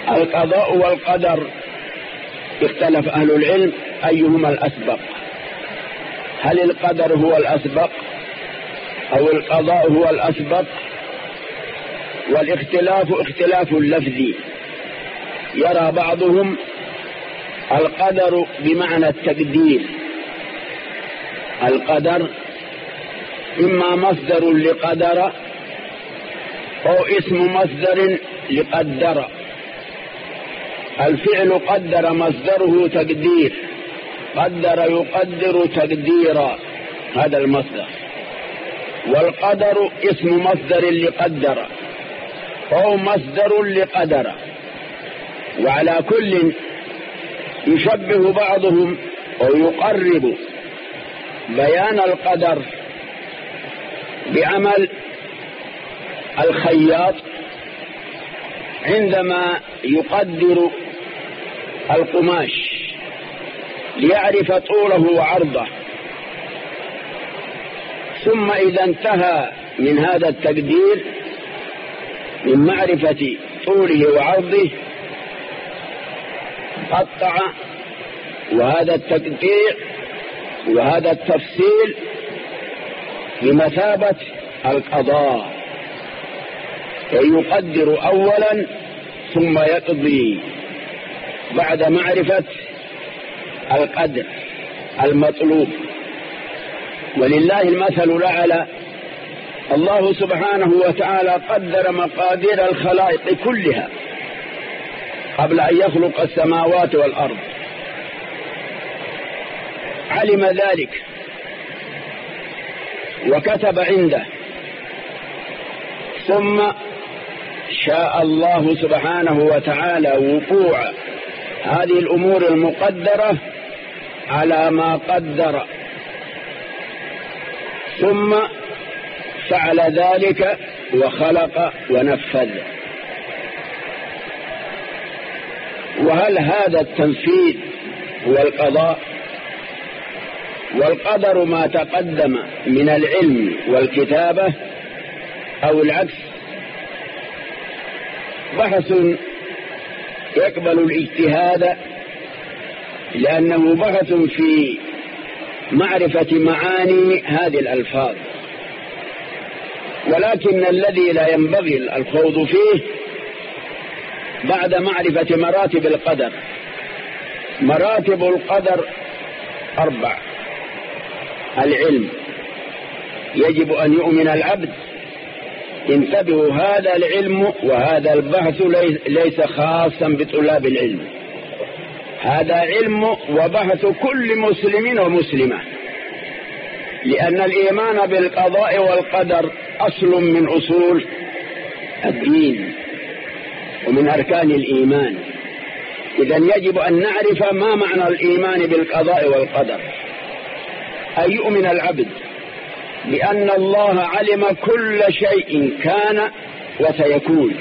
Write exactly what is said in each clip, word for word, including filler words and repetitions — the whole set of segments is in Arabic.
القضاء والقدر اختلف أهل العلم أيهما الأسبق، هل القدر هو الأسبق أو القضاء هو الأسبق؟ والاختلاف اختلاف لفظي، يرى بعضهم القدر بمعنى التقدير، القدر إما مصدر لقدر أو اسم مصدر لقدر، الفعل قدر مصدره تقدير، قدر يقدر تقديرا، هذا المصدر، والقدر اسم مصدر لقدر أو مصدر لقدر. وعلى كل يشبه بعضهم أو يقرب بيان القدر بعمل الخياط عندما يقدر القماش ليعرف طوله وعرضه، ثم إذا انتهى من هذا التقدير من معرفة طوله وعرضه قطع، وهذا التقدير وهذا التفصيل بمثابة القضاء، فيقدر أولا ثم يقضي بعد معرفة القدر المطلوب. ولله المثل الأعلى، الله سبحانه وتعالى قدر مقادير الخلائق كلها قبل أن يخلق السماوات والأرض، علم ذلك وكتب عنده، ثم شاء الله سبحانه وتعالى وقوع هذه الأمور المقدرة على ما قدر، ثم فعل ذلك وخلق ونفذ. وهل هذا التنفيذ هو القضاء؟ والقدر ما تقدم من العلم والكتابة أو العكس؟ بحث يقبل الاجتهاد، لأنه بحث في معرفة معاني هذه الألفاظ، ولكن الذي لا ينبغي الخوض فيه بعد معرفة مراتب القدر. مراتب القدر أربع: العلم، يجب أن يؤمن العبد، انتبهوا هذا العلم وهذا البحث ليس خاصا بطلاب العلم، هذا علم وبحث كل مسلم ومسلمة، لأن الإيمان بالقضاء والقدر أصل من أصول الدين ومن أركان الإيمان. إذن يجب أن نعرف ما معنى الإيمان بالقضاء والقدر. أن يؤمن العبد بأن الله علم كل شيء كان وسيكون،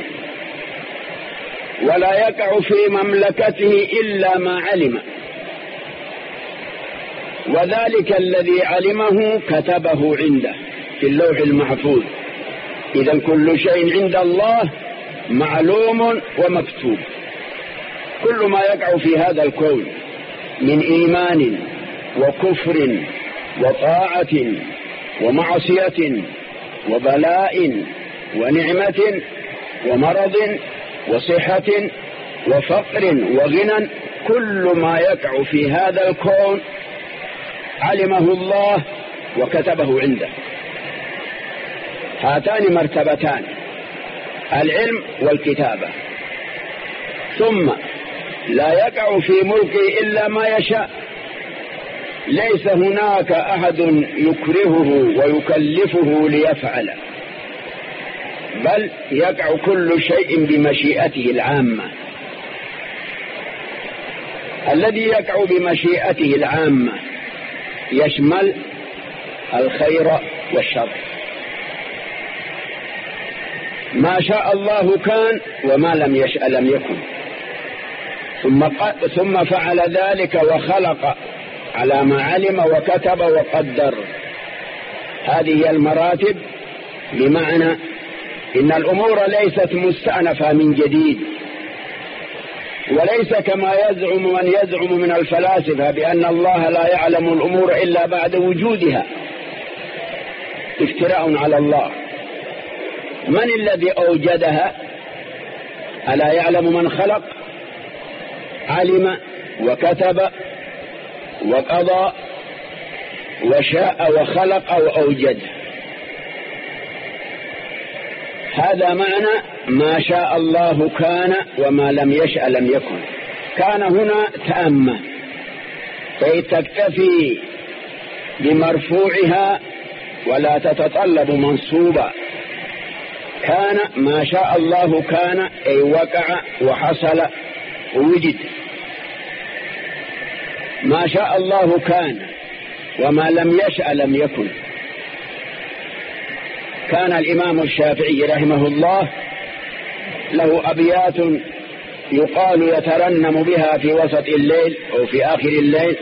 ولا يقع في مملكته إلا ما علم، وذلك الذي علمه كتبه عنده في اللوح المحفوظ. إذن كل شيء عند الله معلوم ومكتوب، كل ما يقع في هذا الكون من إيمان وكفر وطاعة ومعصية وبلاء ونعمة ومرض وصحة وفقر وغنى، كل ما يقع في هذا الكون علمه الله وكتبه عنده. هاتان مرتبتان، العلم والكتابة. ثم لا يقع في ملكه إلا ما يشاء، ليس هناك أحد يكرهه ويكلفه ليفعل، بل يقع كل شيء بمشيئته العامة. الذي يقع بمشيئته العامة يشمل الخير والشر، ما شاء الله كان وما لم يشأ لم يكن، ثم, ثم فعل ذلك وخلق على ما علم وكتب وقدر. هذه المراتب، بمعنى إن الأمور ليست مستأنفة من جديد، وليس كما يزعم من يزعم من الفلاسفة بأن الله لا يعلم الأمور إلا بعد وجودها، افتراء على الله. من الذي أوجدها؟ ألا يعلم من خلق؟ علم وكتب وقضى وشاء وخلق وأوجد. هذا معنى ما شاء الله كان وما لم يشأ لم يكن. كان هنا تامة، كي تكتفي بمرفوعها ولا تتطلب منصوبا. كان ما شاء الله كان، أي وقع وحصل ووجد. ما شاء الله كان وما لم يشأ لم يكن. كان الإمام الشافعي رحمه الله له أبيات يقال يترنم بها في وسط الليل أو في آخر الليل،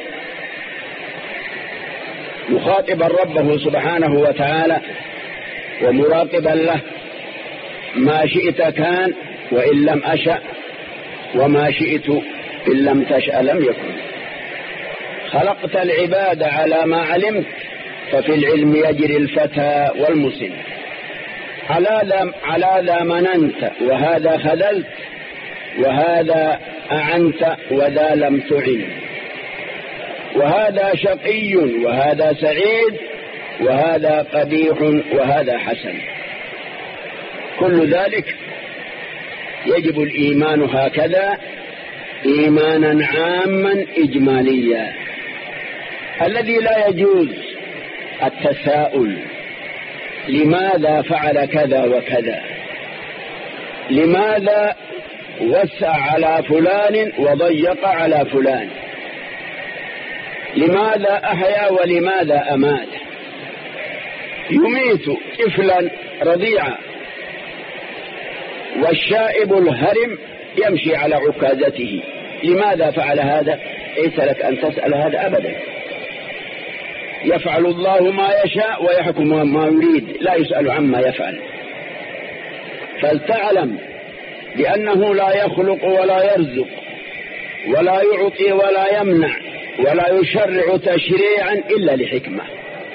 مخاطبا ربه سبحانه وتعالى ومراقبا له: ما شئت كان وإن لم أشأ، وما شئت إن لم تشأ لم يكن. خلقت العباد على ما علمت، ففي العلم يجري الفتى والمسن. على ذا على ذا مننت وهذا خذلت، وهذا أعنت وذا لم تعن، وهذا شقي وهذا سعيد، وهذا قبيح وهذا حسن. كل ذلك يجب الإيمان هكذا إيمانا عاما إجماليا، الذي لا يجوز التساؤل: لماذا فعل كذا وكذا؟ لماذا وسع على فلان وضيق على فلان؟ لماذا أحيا ولماذا أمات؟ يميت طفلا رضيعا والشائب الهرم يمشي على عكازته. لماذا فعل هذا؟ ليس لك أن تسأل هذا أبدا. يفعل الله ما يشاء ويحكم ما يريد، لا يسأل عما يفعل. فلتعلم بأنه لا يخلق ولا يرزق ولا يعطي ولا يمنع ولا يشرع تشريعا إلا لحكمة.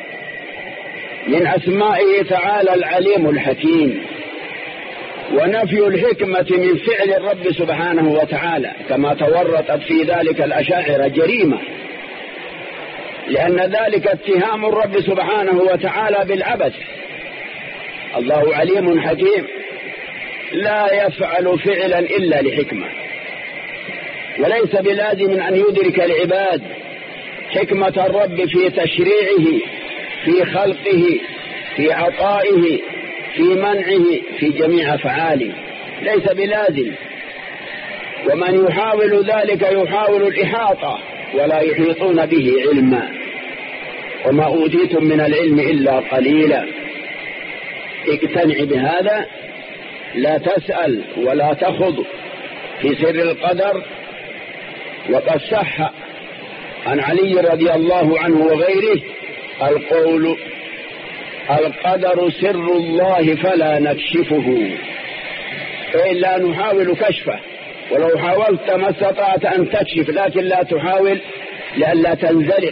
من أسمائه تعالى العليم الحكيم. ونفي الحكمة من فعل الرب سبحانه وتعالى كما تورطت في ذلك الأشاعرة جريمة، لأن ذلك اتهام الرب سبحانه وتعالى بالعبث. الله عليم حكيم لا يفعل فعلا إلا لحكمة، وليس بلازم أن يدرك العباد حكمة الرب في تشريعه، في خلقه، في عطائه، في منعه، في جميع أفعاله، ليس بلازم. ومن يحاول ذلك يحاول الإحاطة ولا يحيطون به علما. وما أوتيتم من العلم إلا قليلا. اقتنع بهذا، لا تسأل ولا تخض في سر القدر. وقد صح عن علي رضي الله عنه وغيره القول: القدر سر الله فلا نكشفه، فإلا نحاول كشفه، ولو حاولت ما استطعت أن تكشف، لكن لا تحاول لئلا تنزلق.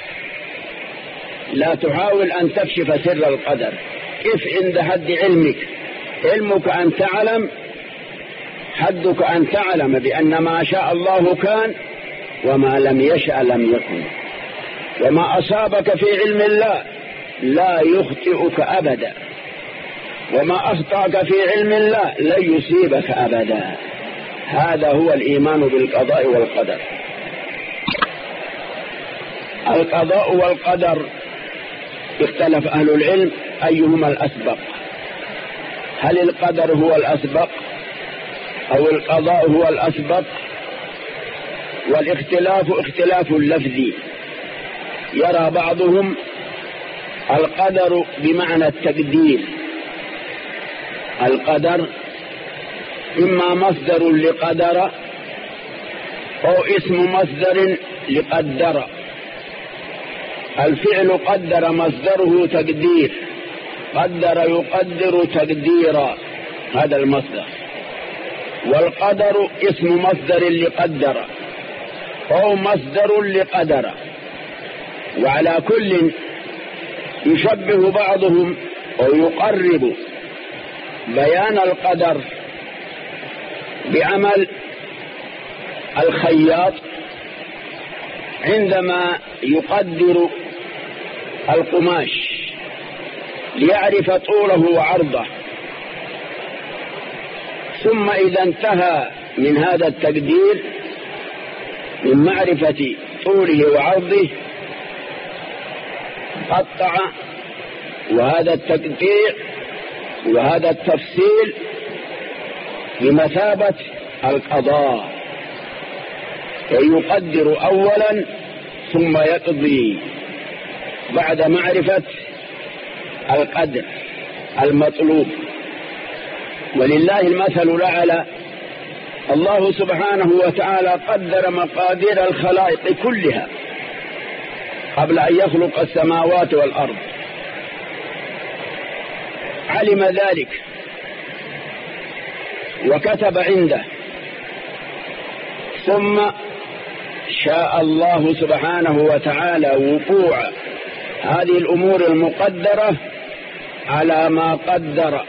لا تحاول أن تكشف سر القدر. كيف عند حد علمك؟ علمك أن تعلم، حدك أن تعلم بأن ما شاء الله كان وما لم يشأ لم يكن. وما أصابك في علم الله لا يخطئك أبدا، وما أخطأك في علم الله لن يصيبك أبدا. هذا هو الإيمان بالقضاء والقدر. القضاء والقدر اختلف أهل العلم أيهما الأسبق، هل القدر هو الأسبق أو القضاء هو الأسبق؟ والاختلاف اختلاف لفظي. يرى بعضهم القدر بمعنى التقدير. القدر إما مصدر لقدر أو اسم مصدر لقدر. الفعل قدر مصدره تقدير، قدر يقدر تقديرا، هذا المصدر. والقدر اسم مصدر لقدر أو مصدر لقدر، وعلى كل يشبه بعضهم أو يقرب بيان القدر بعمل الخياط عندما يقدر القماش ليعرف طوله وعرضه، ثم إذا انتهى من هذا التقدير من معرفة طوله وعرضه قطع، وهذا التقدير وهذا التفصيل بمثابة القضاء، يقدر أولا ثم يقضي بعد معرفة القدر المطلوب. ولله المثل الأعلى، الله سبحانه وتعالى قدر مقادير الخلائق كلها قبل أن يخلق السماوات والأرض، علم ذلك وكتب عنده، ثم شاء الله سبحانه وتعالى وقوع هذه الأمور المقدرة على ما قدر،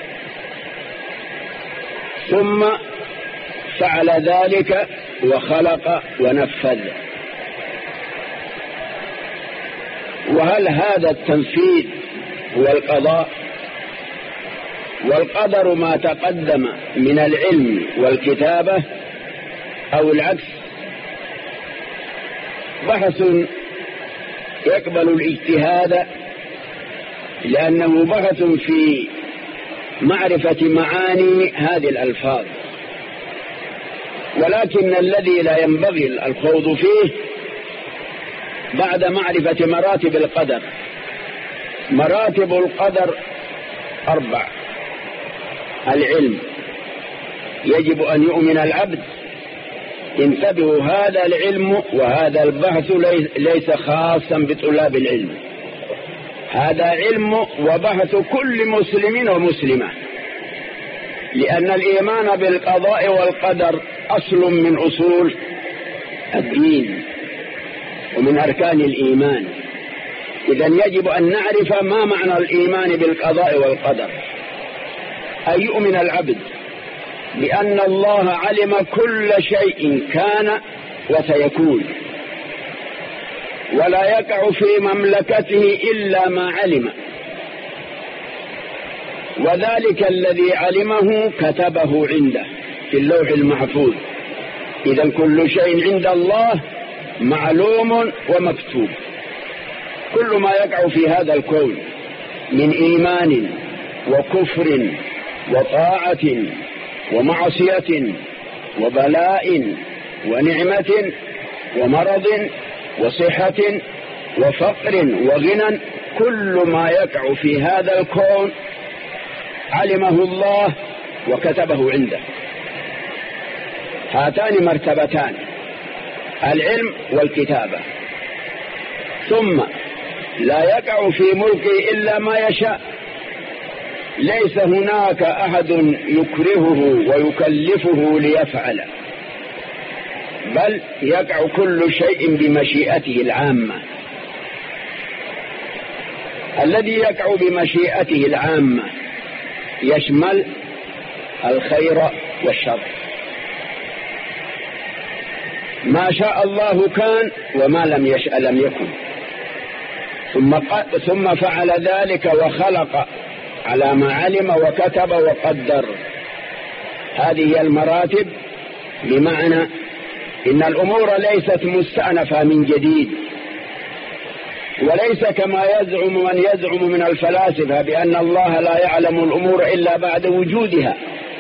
ثم فعل ذلك وخلق ونفذ. وهل هذا التنفيذ هو القضاء؟ والقدر ما تقدم من العلم والكتابة أو العكس؟ بحث يقبل الاجتهاد، لأنه بحث في معرفة معاني هذه الألفاظ، ولكن الذي لا ينبغي الخوض فيه بعد معرفة مراتب القدر. مراتب القدر أربع: العلم، يجب أن يؤمن العبد. انتبهوا، هذا العلم وهذا البحث ليس خاصا بطلاب العلم، هذا علم وبحث كل مسلم ومسلمة، لأن الإيمان بالقضاء والقدر أصل من أصول الدين ومن أركان الإيمان. إذن يجب أن نعرف ما معنى الإيمان بالقضاء والقدر. أن يؤمن العبد بأن الله علم كل شيء كان وسيكون، ولا يقع في مملكته إلا ما علم، وذلك الذي علمه كتبه عنده في اللوح المحفوظ. إذن كل شيء عند الله معلوم ومكتوب. كل ما يقع في هذا الكون من إيمان وكفر وطاعة ومعصية وبلاء ونعمة ومرض وصحة وفقر وغنى، كل ما يقع في هذا الكون علمه الله وكتبه عنده. هاتان مرتبتان، العلم والكتابة. ثم لا يقع في ملكه إلا ما يشاء، ليس هناك أحد يكرهه ويكلفه ليفعل، بل يقع كل شيء بمشيئته العامة. الذي يقع بمشيئته العامة يشمل الخير والشر. ما شاء الله كان وما لم يشأ لم يكن. ثم, ثم فعل ذلك وخلق على ما علم وكتب وقدر. هذه المراتب، بمعنى إن الأمور ليست مستأنفة من جديد، وليس كما يزعم من يزعم من الفلاسفة بأن الله لا يعلم الأمور إلا بعد وجودها،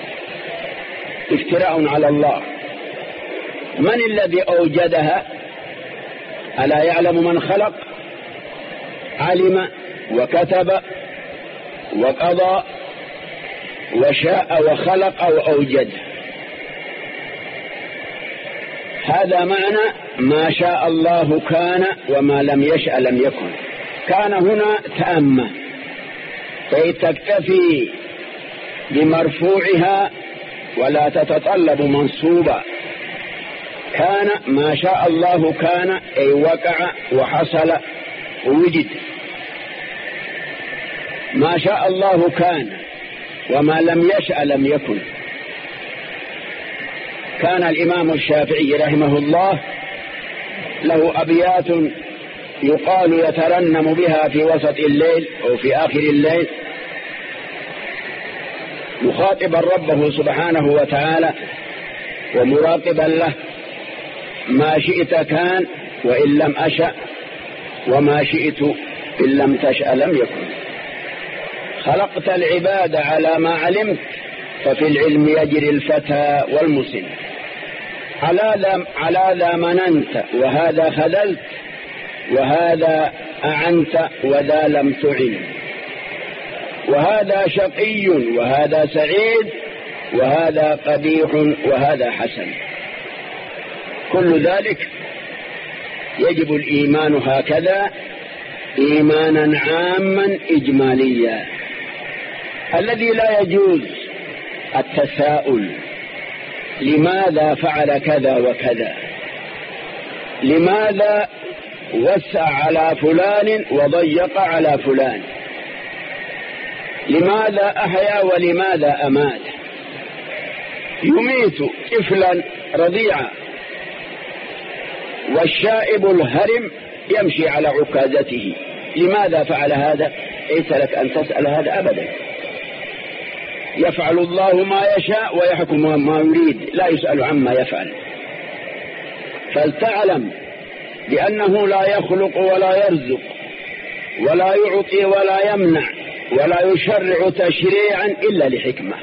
افتراء على الله. من الذي أوجدها؟ ألا يعلم من خلق؟ علم وكتب وقضى وشاء وخلق وأوجد. هذا معنى ما شاء الله كان وما لم يشأ لم يكن. كان هنا تأمة، كي تكتفي بمرفوعها ولا تتطلب منصوبا. كان ما شاء الله كان، أي وقع وحصل ووجد. ما شاء الله كان، وما لم يشأ لم يكن. كان الإمام الشافعي رحمه الله له أبيات يقال يترنم بها في وسط الليل أو في آخر الليل، مخاطبا ربه سبحانه وتعالى ومراقبا له: ما شئت كان وإن لم أشأ، وما شئت إن لم تشأ لم يكن. خلقت العباد على ما علمت، ففي العلم يجري الفتى والمسن. على ذا مننت وهذا خذلت، وهذا أعنت وذا لم تعن. وهذا شقي وهذا سعيد، وهذا قبيح وهذا حسن. كل ذلك يجب الإيمان هكذا إيمانا عاما إجماليا، الذي لا يجوز التساؤل: لماذا فعل كذا وكذا؟ لماذا وسع على فلان وضيق على فلان؟ لماذا أحيا ولماذا أمات؟ يميت طفلا رضيعا، والشائب الهرم يمشي على عكازته. لماذا فعل هذا؟ ليس لك أن تسأل هذا أبدا. يفعل الله ما يشاء ويحكم ما يريد، لا يسأل عما يفعل. فلتعلم بأنه لا يخلق ولا يرزق ولا يعطي ولا يمنع ولا يشرع تشريعا إلا لحكمة.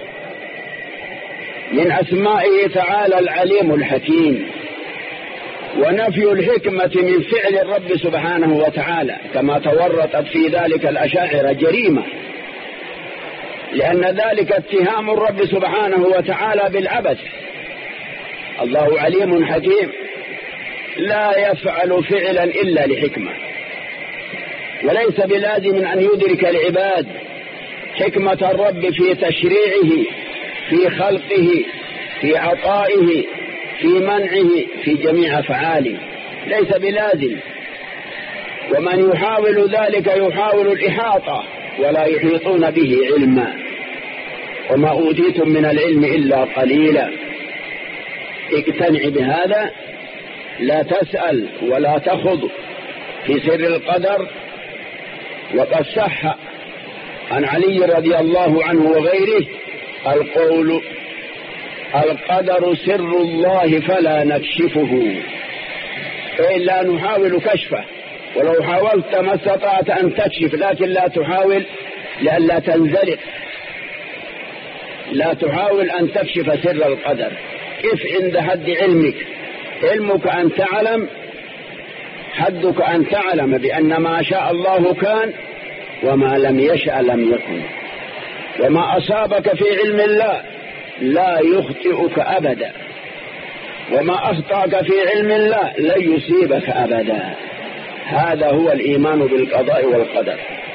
من أسمائه تعالى العليم الحكيم. ونفي الحكمة من فعل الرب سبحانه وتعالى كما تورطت في ذلك الأشاعرة جريمة، لأن ذلك اتهام الرب سبحانه وتعالى بالعبث. الله عليم حكيم لا يفعل فعلا إلا لحكمة، وليس بلازم أن يدرك العباد حكمة الرب في تشريعه، في خلقه، في عطائه، في منعه، في جميع أفعاله، ليس بلازم. ومن يحاول ذلك يحاول الإحاطة ولا يحيطون به علما. وما أوتيتم من العلم إلا قليلا. اقتنع بهذا، لا تسأل ولا تخض في سر القدر. وقد صح عن علي رضي الله عنه وغيره القول: القدر سر الله فلا نكشفه، أي لا نحاول كشفه. ولو حاولت ما استطعت أن تكشف، لكن لا تحاول لئلا تنزلق. لا تحاول أن تكشف سر القدر. كيف عند حد علمك؟ علمك أن تعلم، حدك أن تعلم بأن ما شاء الله كان، وما لم يشأ لم يكن. وما أصابك في علم الله لا يخطئك أبدا، وما أخطأك في علم الله لن يصيبك أبدا. هذا هو الإيمان بالقضاء والقدر.